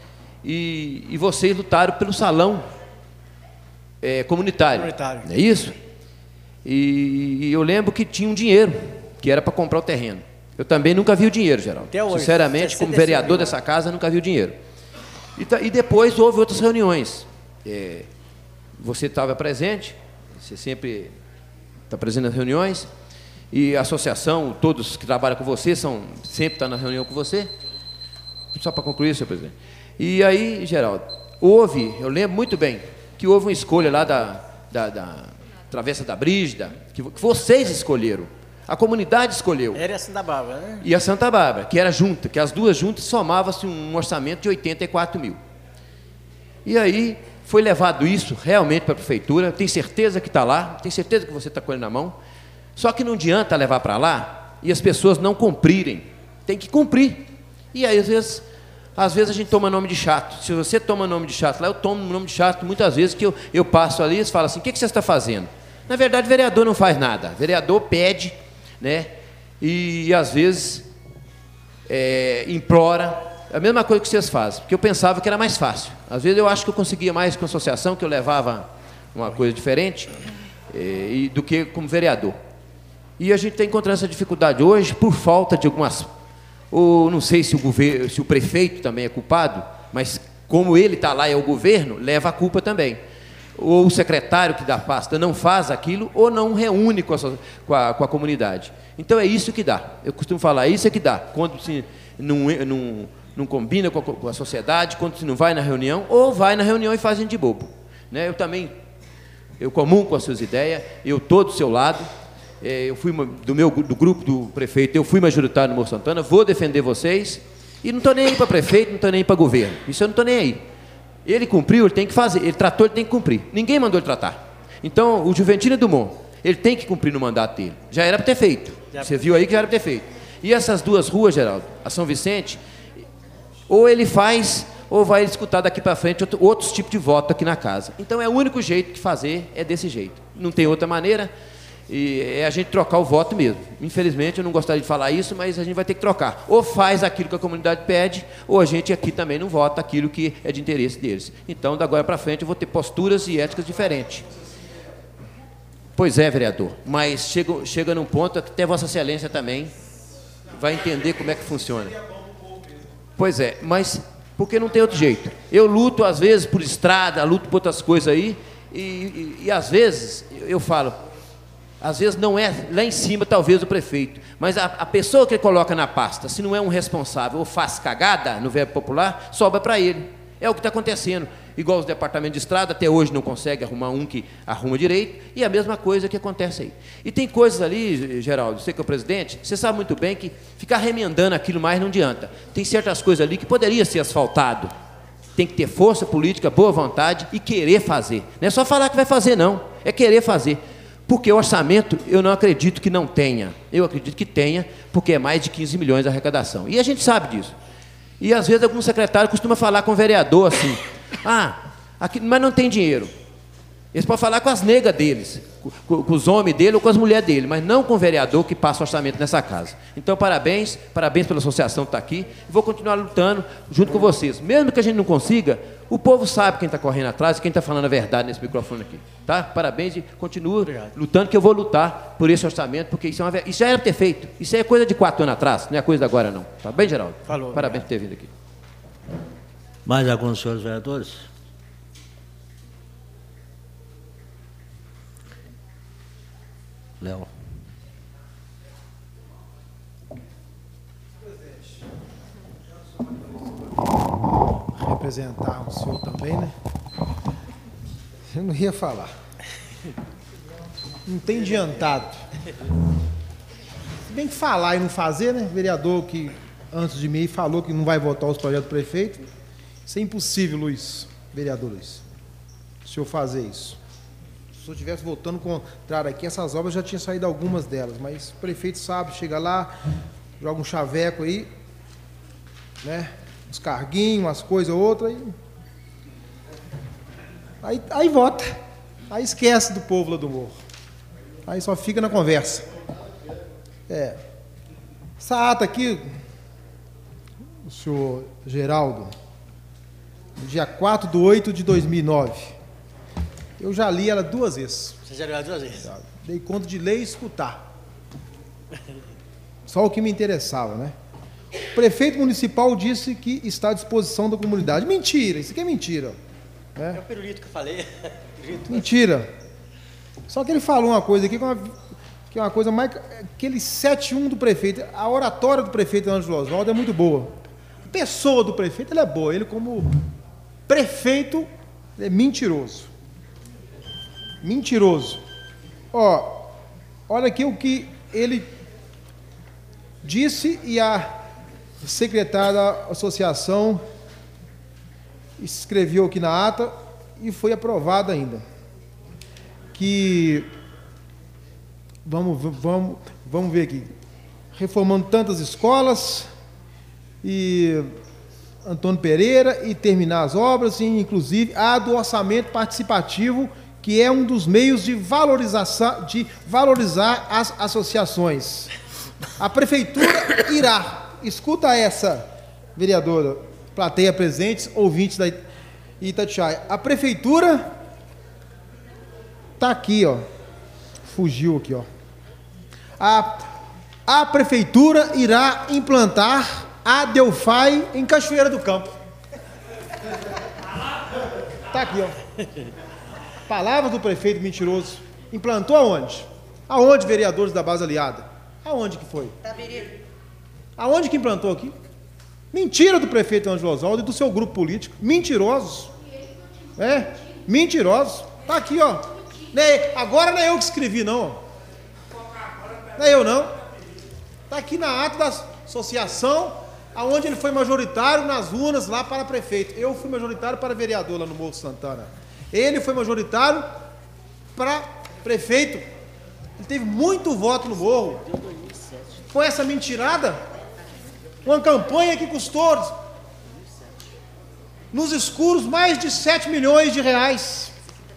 e, e vocês lutaram pelo salão é, comunitário, comunitário, não é isso? E, e eu lembro que tinha um dinheiro, que era para comprar o terreno. Eu também nunca vi o dinheiro, Geraldo. Até hoje, sinceramente, como vereador dessa casa, nunca vi o dinheiro. E, e depois houve outras reuniões. É, você estava presente, você sempre está presente nas reuniões, e a associação, todos que trabalham com você, são, sempre estão na reunião com você. Só para concluir, senhor presidente. E aí, Geraldo, houve, eu lembro muito bem, que houve uma escolha lá da, da, da Travessa da Brígida, que, que vocês escolheram. A comunidade escolheu. Era a Santa Bárbara, né? E a Santa Bárbara, que era junta, que as duas juntas somavam-se um orçamento de oitenta e quatro mil. E aí foi levado isso realmente para a prefeitura, tenho certeza que está lá, tenho certeza que você está com ele na mão, só que não adianta levar para lá e as pessoas não cumprirem, tem que cumprir. E aí, às vezes, às vezes a gente toma nome de chato. Se você toma nome de chato lá, eu tomo nome de chato muitas vezes, que eu, eu passo ali e eles falam assim, o que, que você está fazendo? Na verdade, o vereador não faz nada, o vereador pede, né? E, e às vezes é, implora a mesma coisa que vocês fazem, porque eu pensava que era mais fácil. Às vezes eu acho que eu conseguia mais com a associação, que eu levava uma coisa diferente é, e, do que como vereador. E a gente está encontrando essa dificuldade hoje por falta de algumas, ou não sei se o governo, se o prefeito também é culpado, mas como ele está lá e é o governo, leva a culpa também. Ou o secretário que dá pasta não faz aquilo, ou não reúne com a, com a, com a comunidade. Então é isso que dá. Eu costumo falar, isso é que dá. Quando se não, não, não combina com a, com a sociedade, quando se não vai na reunião, ou vai na reunião e fazem de bobo. Né? Eu também, eu comungo com as suas ideias, eu estou do seu lado, é, eu fui uma, do, meu, do grupo do prefeito, eu fui majoritário no Morro Santana, vou defender vocês, e não estou nem aí para prefeito, não estou nem aí para governo. Isso eu não estou nem aí. Ele cumpriu, ele tem que fazer. Ele tratou, ele tem que cumprir. Ninguém mandou ele tratar. Então, o Juventina do Mon, ele tem que cumprir no mandato dele. Já era para ter feito. Você viu aí que já era para ter feito. E essas duas ruas, Geraldo, a São Vicente, ou ele faz, ou vai escutar daqui para frente outro, outros tipos de voto aqui na casa. Então, é o único jeito de fazer, é desse jeito. Não tem outra maneira, e é a gente trocar o voto mesmo. Infelizmente, eu não gostaria de falar isso, mas a gente vai ter que trocar. Ou faz aquilo que a comunidade pede, ou a gente aqui também não vota aquilo que é de interesse deles. Então, da agora para frente, eu vou ter posturas e éticas diferentes. Pois é, vereador, mas chega, chega num ponto que até Vossa Excelência também vai entender como é que funciona. Pois é, mas porque não tem outro jeito. Eu luto, às vezes, por estrada, luto por outras coisas aí, e, e, e às vezes, eu falo... Às vezes não é lá em cima, talvez, o prefeito, mas a, a pessoa que ele coloca na pasta, se não é um responsável ou faz cagada, no verbo popular, sobra para ele. É o que está acontecendo. Igual os departamentos de estrada, até hoje não consegue arrumar um que arruma direito, e a mesma coisa que acontece aí. E tem coisas ali, Geraldo, você que é o presidente, você sabe muito bem que ficar remendando aquilo mais não adianta. Tem certas coisas ali que poderia ser asfaltado. tem que ter força política, boa vontade e querer fazer. Não é só falar que vai fazer, não. É querer fazer. Porque o orçamento, eu não acredito que não tenha. Eu acredito que tenha, porque é mais de quinze milhões de arrecadação. E a gente sabe disso. E, às vezes, algum secretário costuma falar com o vereador assim, ah, aqui, mas não tem dinheiro. Eles podem falar com as negas deles, com, com os homens dele ou com as mulheres dele, mas não com o vereador que passa o orçamento nessa casa. Então, parabéns, parabéns pela associação que está aqui. Vou continuar lutando junto com vocês. Mesmo que a gente não consiga, o povo sabe quem está correndo atrás e quem está falando a verdade nesse microfone aqui. Tá? Parabéns e continua Obrigado. lutando, que eu vou lutar por esse orçamento, porque isso, é uma, isso já era ter feito. Isso é coisa de quatro anos atrás, não é coisa de agora, não. Tá bem, Geraldo? Falou. Parabéns por ter vindo aqui. Mais alguns senhores vereadores? Léo. Representar o senhor também, né? Eu não ia falar. Não tem adiantado. Se bem que falar e não fazer, né? Vereador que antes de mim falou que não vai votar os projetos do prefeito. Isso é impossível, Luiz, vereador Luiz. O senhor fazer isso. Se o senhor estivesse votando contrário aqui, essas obras já tinham saído algumas delas, mas o prefeito sabe, chega lá, joga um chaveco aí, né? Uns carguinhos, umas coisas outras, aí, aí, aí vota. Aí esquece do povo lá do morro. Aí só fica na conversa. É. Essa ata aqui, o senhor Geraldo, no dia quatro de oito de dois mil e nove, eu já li ela duas vezes. Você já leu duas vezes? Já dei conta de ler e escutar. Só o que me interessava, né? O prefeito municipal disse que está à disposição da comunidade. Mentira, isso aqui é mentira. Né? É o pirulito que eu falei. Mentira. Só que ele falou uma coisa aqui que é uma, que é uma coisa mais... Aquele sete um do prefeito, a oratória do prefeito Ângelo Oswaldo é muito boa. A pessoa do prefeito ela é boa. Ele, como prefeito, é mentiroso. Mentiroso. Ó, olha aqui o que ele disse e a secretária da associação escreveu aqui na ata e foi aprovada ainda. Que vamos, vamos, vamos ver aqui. Reformando tantas escolas e Antônio Pereira e terminar as obras, e inclusive a do orçamento participativo, que é um dos meios de valorização, de valorizar as associações. A prefeitura irá, escuta essa, vereadora, plateia presentes, ouvintes da Itatiaia, a prefeitura está aqui, ó, fugiu aqui, ó. A, a prefeitura irá implantar a Delphi em Cachoeira do Campo. Está aqui, ó. Palavras do prefeito mentiroso. Implantou aonde? Aonde, vereadores da base aliada? Aonde que foi? Aonde que implantou aqui? Mentira do prefeito Ângelo Oswaldo e do seu grupo político. Mentirosos. É? Mentirosos. Tá aqui, ó. Agora não é eu que escrevi, não. Não é eu, não. Tá aqui na ata da associação, aonde ele foi majoritário nas urnas lá para prefeito. Eu fui majoritário para vereador lá no Morro Santana. Ele foi majoritário para prefeito. Ele teve muito voto no Morro. Com essa mentirada, uma campanha que custou nos escuros mais de sete milhões de reais.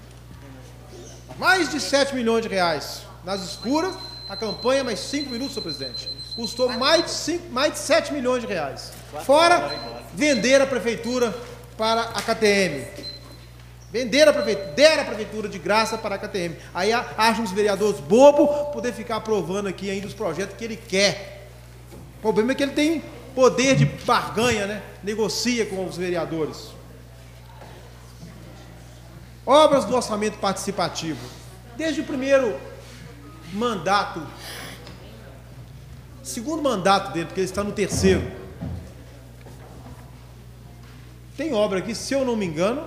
Mais de sete milhões de reais. Nas escuras, a campanha, mais cinco minutos, senhor presidente. Custou mais de, cinco, mais de sete milhões de reais. Fora vender a prefeitura para a K T M. Vender a prefeitura, der a prefeitura de graça para a K T M. Aí acham os vereadores bobos poder ficar aprovando aqui ainda os projetos que ele quer. O problema é que ele tem poder de barganha, né? Negocia com os vereadores. Obras do orçamento participativo. Desde o primeiro mandato, segundo mandato dele, porque ele está no terceiro. Tem obra aqui, se eu não me engano,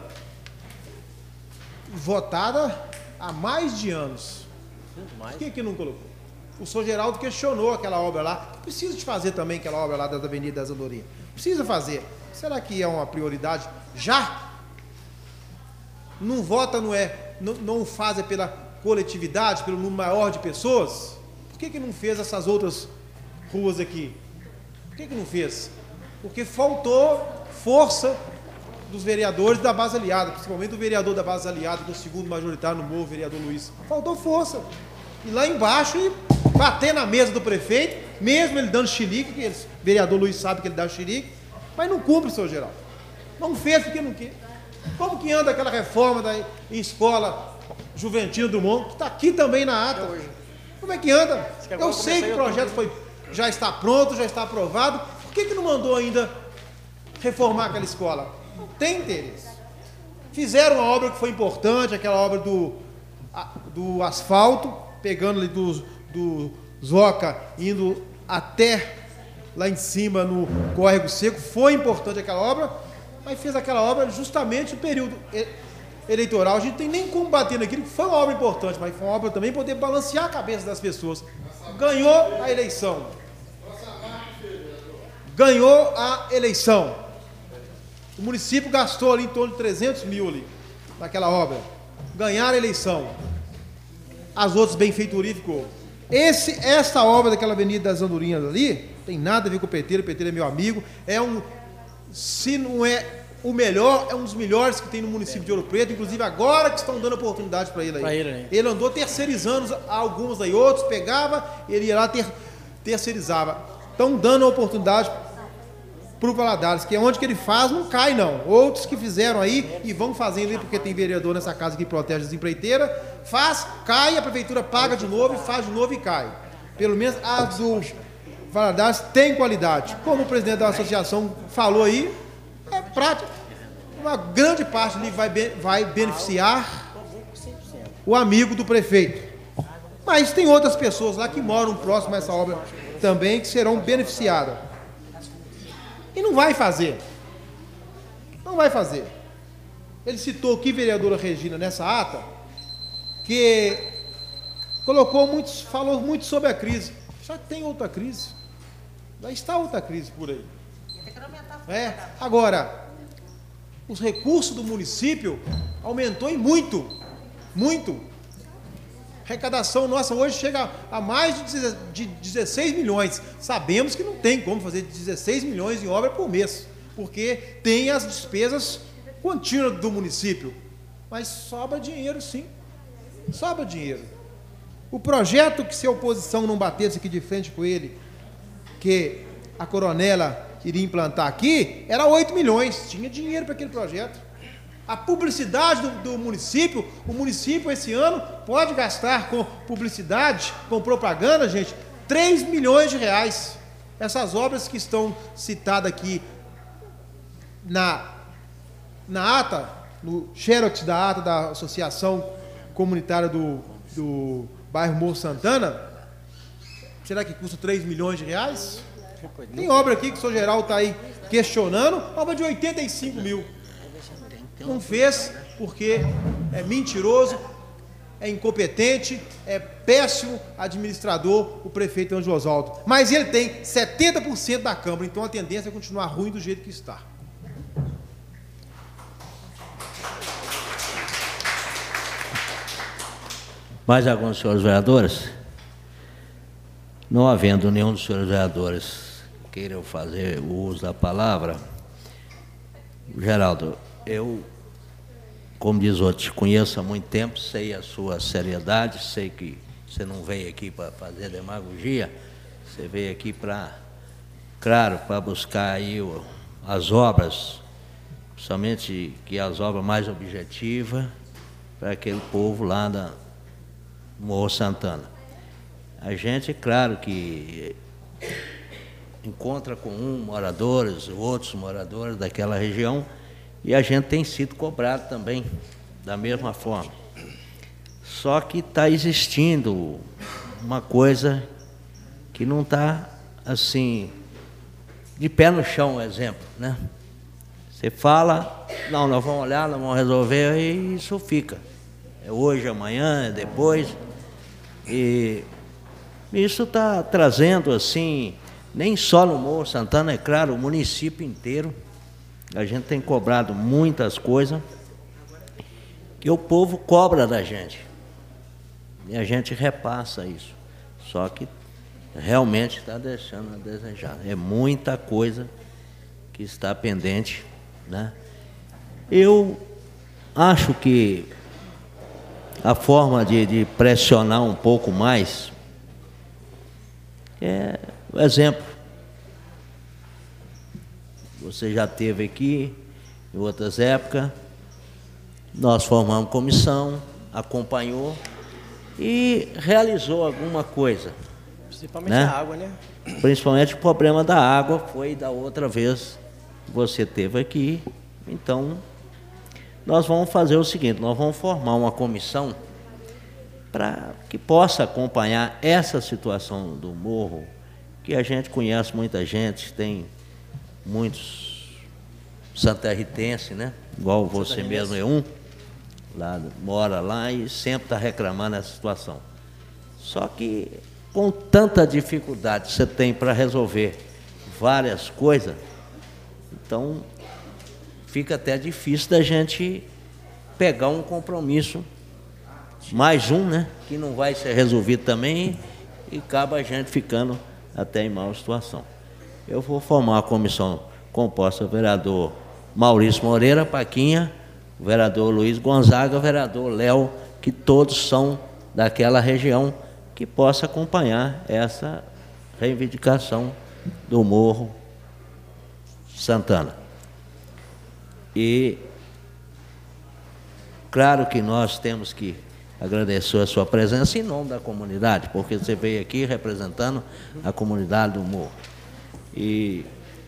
votada há mais de anos. Por que que não colocou? O senhor Geraldo questionou aquela obra lá. Precisa de fazer também aquela obra lá da Avenida das Andorinhas. Precisa fazer. Será que é uma prioridade Já? Não vota, não é, não, não faz é pela coletividade, pelo número maior de pessoas? Por que que não fez essas outras ruas aqui? Por que que não fez? Porque faltou força dos vereadores da base aliada, principalmente do vereador da base aliada, do segundo majoritário no Morro, o vereador Luiz. Faltou força. E lá embaixo, e bater na mesa do prefeito, mesmo ele dando xilique, que o vereador Luiz sabe que ele dá xilique, mas não cumpre, senhor Geraldo. Não fez porque não quer. Como que anda aquela reforma da escola Juventina do Mundo, que está aqui também na ata? Como é que anda? Eu sei que o projeto foi, já está pronto, já está aprovado. Por que que não mandou ainda reformar aquela escola? Não tem interesse. Fizeram uma obra que foi importante, aquela obra do, do asfalto, pegando ali do, do Zoca, indo até lá em cima no Córrego Seco. Foi importante aquela obra, mas fez aquela obra justamente no período eleitoral. A gente não tem nem como bater naquilo, que foi uma obra importante, mas foi uma obra também poder balancear a cabeça das pessoas. Ganhou a eleição. Ganhou a eleição. O município gastou ali em torno de trezentos mil ali, naquela obra. Ganharam a eleição. As outras benfeitorias ficou. Esse, essa obra daquela Avenida das Andorinhas ali, tem nada a ver com o Peteiro, o Peteiro é meu amigo, é um, se não é o melhor, é um dos melhores que tem no município de Ouro Preto, inclusive agora que estão dando oportunidade para ele aí. Ele, né? Ele andou terceirizando alguns aí, outros pegava, ele ia lá, ter, terceirizava. Estão dando a oportunidade para o Valadares, que é onde que ele faz, não cai não. Outros que fizeram aí e vão fazendo aí, porque tem vereador nessa casa que protege as empreiteiras, faz, cai, a prefeitura paga de novo, faz de novo e cai. Pelo menos a do Valadares tem qualidade. Como o presidente da associação falou aí, é prático. Uma grande parte ali vai, vai beneficiar o amigo do prefeito. Mas tem outras pessoas lá que moram próximo a essa obra também que serão beneficiadas. E não vai fazer. Não vai fazer. Ele citou aqui, vereadora Regina, nessa ata, que colocou muitos, falou muito sobre a crise. Já tem outra crise. Já está outra crise por aí. É. Agora, os recursos do município aumentou em muito. Muito. A arrecadação nossa hoje chega a mais de dezesseis milhões. Sabemos que não tem como fazer dezesseis milhões em obra por mês, porque tem as despesas contínuas do município. Mas sobra dinheiro, sim. Sobra dinheiro. O projeto que, se a oposição não batesse aqui de frente com ele, que a coronela iria implantar aqui, era oito milhões. Tinha dinheiro para aquele projeto. A publicidade do, do município, o município esse ano pode gastar com publicidade, com propaganda, gente, três milhões de reais. Essas obras que estão citadas aqui na, na ata, no xerox da ata da Associação Comunitária do, do bairro Morro Santana, será que custa três milhões de reais? Tem obra aqui que o senhor Geraldo está aí questionando, obra de oitenta e cinco mil. Não fez porque é mentiroso, é incompetente, é péssimo administrador, o prefeito Ângelo Oswaldo. Mas ele tem setenta por cento da Câmara, então a tendência é continuar ruim do jeito que está. Mais alguns senhores vereadores? Não havendo nenhum dos senhores vereadores que queiram fazer o uso da palavra, Geraldo, eu, como diz outros, te conheço há muito tempo, sei a sua seriedade, sei que você não veio aqui para fazer demagogia, você veio aqui para, claro, para buscar aí o, as obras, somente que as obras mais objetivas para aquele povo lá da Morro Santana. A gente, claro que encontra com um moradores, outros moradores daquela região, e a gente tem sido cobrado também, da mesma forma. Só que está existindo uma coisa que não está, assim, de pé no chão, um exemplo, né? Você fala, não, nós vamos olhar, nós vamos resolver, e isso fica. É hoje, amanhã, é depois. E isso está trazendo, assim, nem só no Morro Santana, é claro, o município inteiro, A gente tem cobrado muitas coisas que o povo cobra da gente. E a gente repassa isso. Só que realmente está deixando a desejar. É muita coisa que está pendente, né? Eu acho que a forma de, de pressionar um pouco mais é o exemplo. Você já teve aqui, em outras épocas, nós formamos comissão, acompanhou e realizou alguma coisa. Principalmente né? a água, né? Principalmente o problema da água, foi da outra vez que você teve aqui. Então, nós vamos fazer o seguinte, nós vamos formar uma comissão para que possa acompanhar essa situação do morro, que a gente conhece muita gente, tem muitos santarritenses, né? Igual você mesmo é um, lá, mora lá e sempre está reclamando essa situação. Só que com tanta dificuldade que você tem para resolver várias coisas, então fica até difícil da gente pegar um compromisso, mais um, né? Que não vai ser resolvido também e acaba a gente ficando até em mal situação. Eu vou formar uma comissão composta do vereador Maurício Moreira, Paquinha, o vereador Luiz Gonzaga, o vereador Léo, que todos são daquela região, que possa acompanhar essa reivindicação do Morro Santana. E claro que nós temos que agradecer a sua presença em nome da comunidade, porque você veio aqui representando a comunidade do Morro. E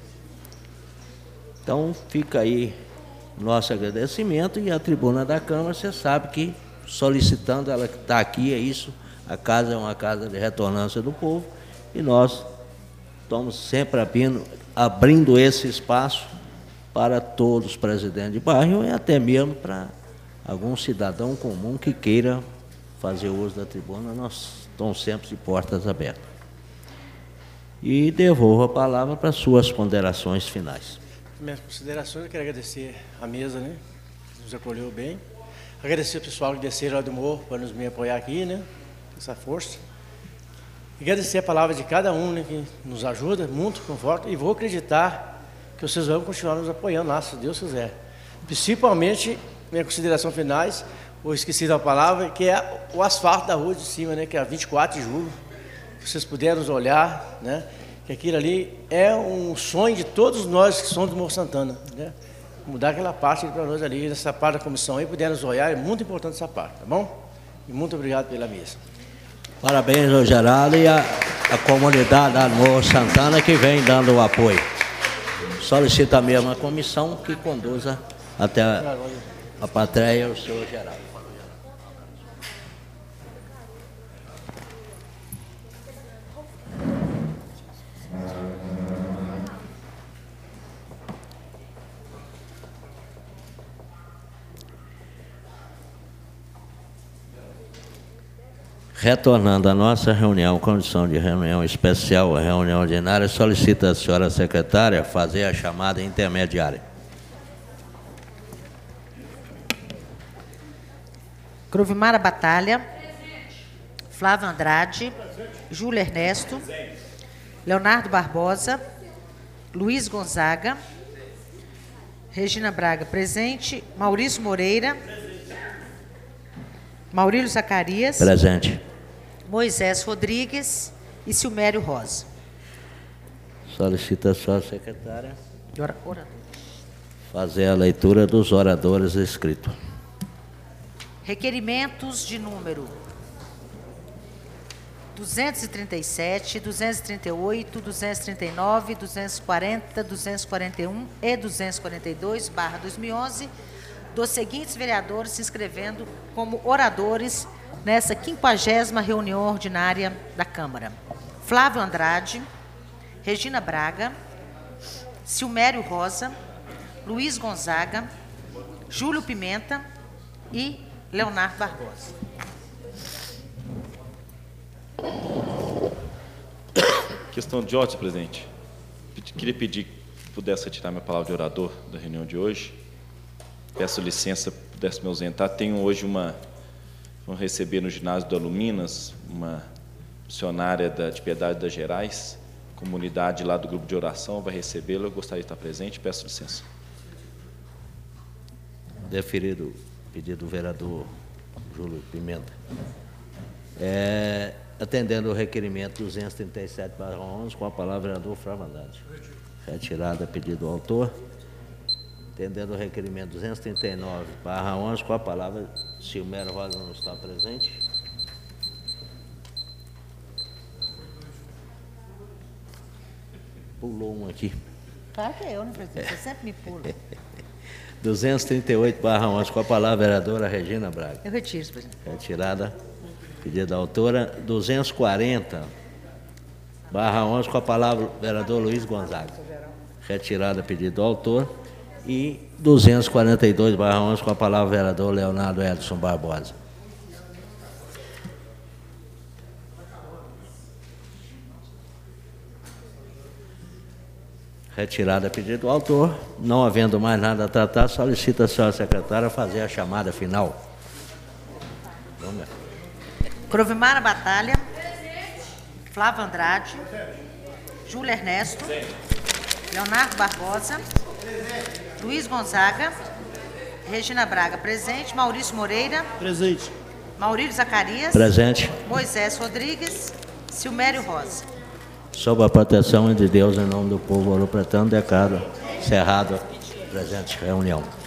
então fica aí nosso agradecimento, e a tribuna da Câmara, você sabe que solicitando, ela que está aqui, é isso, a casa é uma casa de retornância do povo, e nós estamos sempre abrindo, abrindo esse espaço para todos os presidentes de bairro e até mesmo para algum cidadão comum que queira fazer uso da tribuna. Nós estamos sempre de portas abertas. E devolvo a palavra para suas ponderações finais. Minhas considerações, eu quero agradecer a mesa, né, que nos acolheu bem. Agradecer ao pessoal que desceram lá do morro para nos me apoiar aqui, né, essa força. E agradecer a palavra de cada um, né, que nos ajuda muito, conforta, e vou acreditar que vocês vão continuar nos apoiando lá, se Deus quiser. Principalmente, minhas considerações finais, ou esqueci da palavra, que é o asfalto da rua de cima, né, que é a vinte e quatro de julho, que vocês puderem nos olhar, né, que aquilo ali é um sonho de todos nós que somos do Morro Santana, né? Mudar aquela parte para nós ali, essa parte da comissão aí, puderem nos olhar, é muito importante essa parte, tá bom? E muito obrigado pela mesa. Parabéns ao Geraldo e a, a comunidade do Morro Santana que vem dando o apoio. Solicita mesmo a comissão que conduza até a, a plateia o senhor Geraldo. Retornando à nossa reunião, condição de reunião especial, a reunião ordinária, solicita a senhora secretária fazer a chamada intermediária. Cruvimara Batalha. Flávio Andrade. Júlio Ernesto. Leonardo Barbosa. Luiz Gonzaga. Regina Braga, presente. Maurício Moreira. Maurílio Zacarias. Presente. Moisés Rodrigues e Silmério Rosa. Solicita a senhora secretária Orador. fazer a leitura dos oradores escritos. Requerimentos de número duzentos e trinta e sete, duzentos e trinta e oito, duzentos e trinta e nove, duzentos e quarenta, duzentos e quarenta e um e duzentos e quarenta e dois barra dois mil e onze, dos seguintes vereadores se inscrevendo como oradores nessa quinquagésima reunião ordinária da Câmara: Flávio Andrade, Regina Braga, Silmério Rosa, Luiz Gonzaga, Júlio Pimenta e Leonardo Barbosa. Questão de ordem, presidente. Queria pedir pudesse retirar minha palavra de orador da reunião de hoje. Peço licença, pudesse me ausentar. Tenho hoje uma... Vamos receber no ginásio do Aluminas uma missionária da, de Piedade das Gerais, comunidade lá do grupo de oração, vai recebê-la. Eu gostaria de estar presente. Peço licença. Deferido o pedido do vereador Júlio Pimenta. É, atendendo o requerimento duzentos e trinta e sete barra onze, com a palavra o vereador Flávio Andrade. Retirada pedido do autor. Atendendo o requerimento duzentos e trinta e nove barra onze, com a palavra Silmério Rosa não está presente. Pulou um aqui. Claro que é eu, né, presidente? Você sempre me pula. duzentos e trinta e oito barra onze, com a palavra a vereadora Regina Braga. Eu retiro, presidente. Retirada. Pedido da autora. duzentos e quarenta barra onze, com a palavra o vereador Luiz Gonzaga. Retirada. Pedido do autor. E duzentos e quarenta e dois barra onze, com a palavra o vereador Leonardo Edson Barbosa. Retirada pedido do autor. Não havendo mais nada a tratar, solicita a senhora secretária fazer a chamada final. Vamos. Crovimara Batalha. Flávio Andrade. Júlio Ernesto. Leonardo Barbosa. Luiz Gonzaga. Regina Braga, presente. Maurício Moreira. Presente. Maurílio Zacarias. Presente. Moisés Rodrigues. Silmério Rosa. Sob a proteção de Deus, em nome do povo ouro pretano, declaro cerrado a presente reunião.